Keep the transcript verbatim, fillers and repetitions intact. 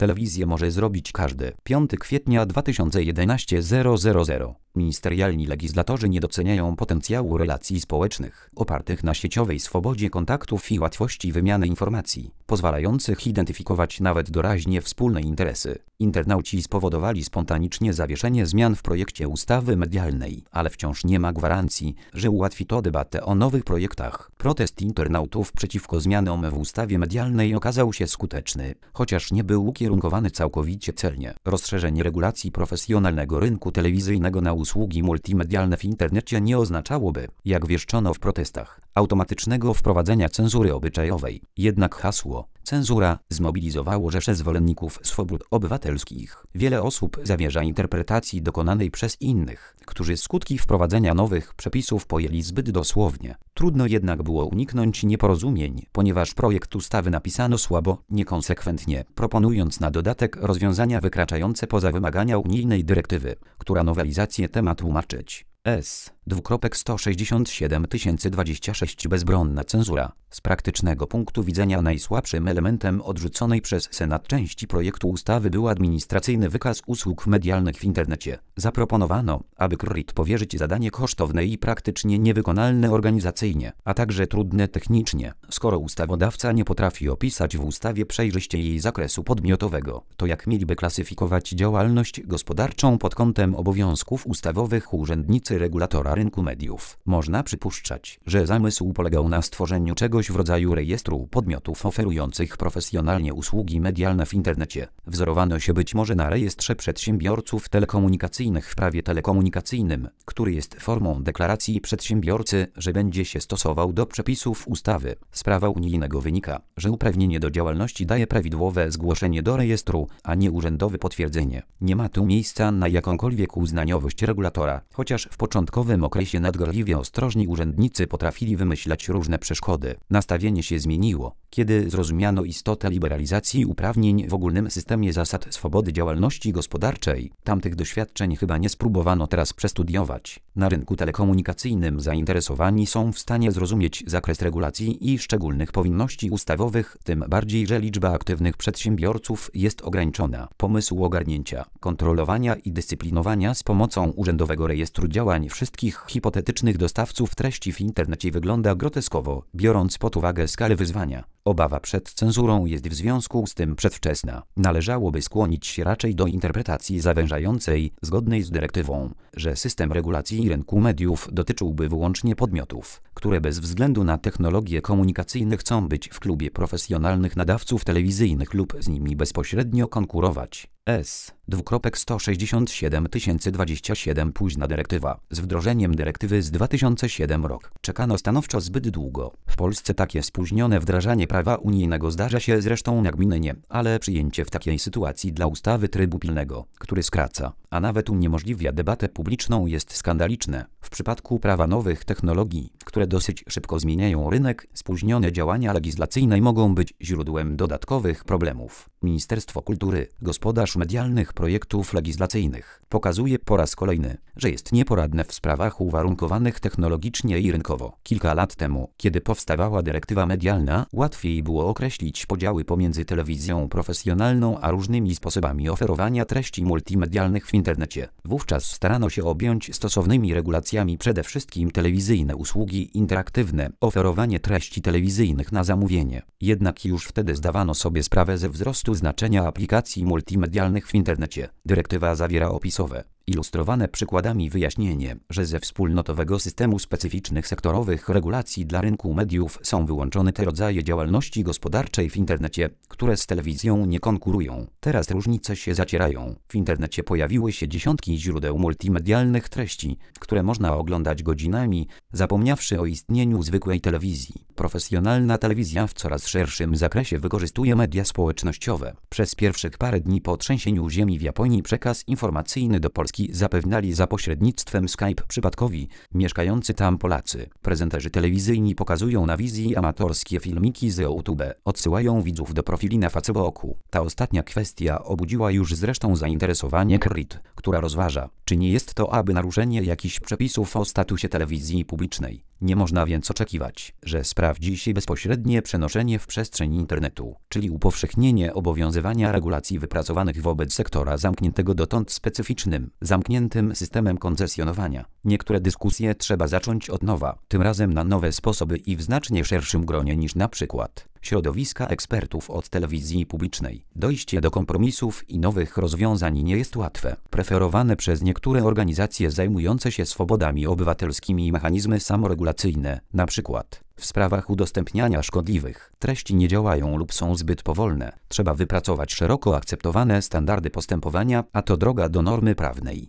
Telewizję może zrobić każdy. piątego kwietnia dwa tysiące jedenastego zero zero zero. Ministerialni legislatorzy nie doceniają potencjału relacji społecznych, opartych na sieciowej swobodzie kontaktów i łatwości wymiany informacji, pozwalających identyfikować nawet doraźnie wspólne interesy. Internauci spowodowali spontanicznie zawieszenie zmian w projekcie ustawy medialnej, ale wciąż nie ma gwarancji, że ułatwi to debatę o nowych projektach. Protest internautów przeciwko zmianom w ustawie medialnej okazał się skuteczny, chociaż nie był ukierunkowany całkowicie celnie. Rozszerzenie regulacji profesjonalnego rynku telewizyjnego na usługi multimedialne w internecie nie oznaczałoby, jak wieszczono w protestach, automatycznego wprowadzenia cenzury obyczajowej. Jednak hasło cenzura zmobilizowało rzesze zwolenników swobód obywatelskich. Wiele osób zawierza interpretacji dokonanej przez innych, którzy skutki wprowadzenia nowych przepisów pojęli zbyt dosłownie. Trudno jednak było uniknąć nieporozumień, ponieważ projekt ustawy napisano słabo, niekonsekwentnie, proponując na dodatek rozwiązania wykraczające poza wymagania unijnej dyrektywy, która nowelizację temat tłumaczyć. S. sto sześćdziesiąt siedem tysięcy dwadzieścia sześć Bezbronna cenzura. Z praktycznego punktu widzenia najsłabszym elementem odrzuconej przez Senat części projektu ustawy był administracyjny wykaz usług medialnych w internecie. Zaproponowano, aby K R I T powierzyć zadanie kosztowne i praktycznie niewykonalne organizacyjnie, a także trudne technicznie. Skoro ustawodawca nie potrafi opisać w ustawie przejrzyście jej zakresu podmiotowego, to jak mieliby klasyfikować działalność gospodarczą pod kątem obowiązków ustawowych urzędnicy regulatora rynku mediów? Można przypuszczać, że zamysł polegał na stworzeniu czegoś w rodzaju rejestru podmiotów oferujących profesjonalnie usługi medialne w internecie. Wzorowano się być może na rejestrze przedsiębiorców telekomunikacyjnych w prawie telekomunikacyjnym, który jest formą deklaracji przedsiębiorcy, że będzie się stosował do przepisów ustawy. Z prawa unijnego wynika, że uprawnienie do działalności daje prawidłowe zgłoszenie do rejestru, a nie urzędowe potwierdzenie. Nie ma tu miejsca na jakąkolwiek uznaniowość regulatora, chociaż w początkowym okresie nadgorliwie ostrożni urzędnicy potrafili wymyślać różne przeszkody. Nastawienie się zmieniło, kiedy zrozumiano istotę liberalizacji uprawnień w ogólnym systemie zasad swobody działalności gospodarczej. Tamtych doświadczeń chyba nie spróbowano teraz przestudiować. Na rynku telekomunikacyjnym zainteresowani są w stanie zrozumieć zakres regulacji i szczególnych powinności ustawowych, tym bardziej, że liczba aktywnych przedsiębiorców jest ograniczona. Pomysł ogarnięcia, kontrolowania i dyscyplinowania z pomocą urzędowego rejestru działań wszystkich hipotetycznych dostawców treści w internecie wygląda groteskowo, biorąc pod uwagę skalę wyzwania. Obawa przed cenzurą jest w związku z tym przedwczesna. Należałoby skłonić się raczej do interpretacji zawężającej, zgodnej z dyrektywą, że system regulacji rynku mediów dotyczyłby wyłącznie podmiotów, które bez względu na technologie komunikacyjne chcą być w klubie profesjonalnych nadawców telewizyjnych lub z nimi bezpośrednio konkurować. S. sto sześćdziesiąt siedem tysięcy dwadzieścia siedem Późna dyrektywa. Z wdrożeniem dyrektywy z dwa tysiące siódmego rok czekano stanowczo zbyt długo. W Polsce takie spóźnione wdrażanie prawa unijnego zdarza się zresztą nagminnie, ale przyjęcie w takiej sytuacji dla ustawy trybu pilnego, który skraca, a nawet uniemożliwia debatę publiczną, jest skandaliczne. W przypadku prawa nowych technologii, które dosyć szybko zmieniają rynek, spóźnione działania legislacyjne mogą być źródłem dodatkowych problemów. Ministerstwo Kultury, gospodarz medialnych projektów legislacyjnych, pokazuje po raz kolejny, że jest nieporadne w sprawach uwarunkowanych technologicznie i rynkowo. Kilka lat temu, kiedy powstawała dyrektywa medialna, łatwiej było określić podziały pomiędzy telewizją profesjonalną a różnymi sposobami oferowania treści multimedialnych w internecie. Wówczas starano się objąć stosownymi regulacjami przede wszystkim telewizyjne usługi interaktywne, oferowanie treści telewizyjnych na zamówienie. Jednak już wtedy zdawano sobie sprawę ze wzrostu znaczenia aplikacji multimedialnych w internecie. Dyrektywa zawiera opisowe, ilustrowane przykładami wyjaśnienie, że ze wspólnotowego systemu specyficznych sektorowych regulacji dla rynku mediów są wyłączone te rodzaje działalności gospodarczej w internecie, które z telewizją nie konkurują. Teraz różnice się zacierają. W internecie pojawiły się dziesiątki źródeł multimedialnych treści, które można oglądać godzinami, zapomniawszy o istnieniu zwykłej telewizji. Profesjonalna telewizja w coraz szerszym zakresie wykorzystuje media społecznościowe. Przez pierwszych parę dni po trzęsieniu ziemi w Japonii przekaz informacyjny do Polski zapewniali za pośrednictwem Skype przypadkowi mieszkający tam Polacy. Prezenterzy telewizyjni pokazują na wizji amatorskie filmiki z YouTube, odsyłają widzów do profili na Facebooku. Ta ostatnia kwestia obudziła już zresztą zainteresowanie K R I T, która rozważa, czy nie jest to aby naruszenie jakichś przepisów o statusie telewizji publicznej. Nie można więc oczekiwać, że sprawdzi się bezpośrednie przenoszenie w przestrzeń internetu, czyli upowszechnienie obowiązywania regulacji wypracowanych wobec sektora zamkniętego dotąd specyficznym, zamkniętym systemem koncesjonowania. Niektóre dyskusje trzeba zacząć od nowa, tym razem na nowe sposoby i w znacznie szerszym gronie niż na przykład środowiska ekspertów od telewizji publicznej. Dojście do kompromisów i nowych rozwiązań nie jest łatwe. Preferowane przez niektóre organizacje zajmujące się swobodami obywatelskimi mechanizmy samoregulacyjne, na przykład w sprawach udostępniania szkodliwych treści, nie działają lub są zbyt powolne. Trzeba wypracować szeroko akceptowane standardy postępowania, a to droga do normy prawnej.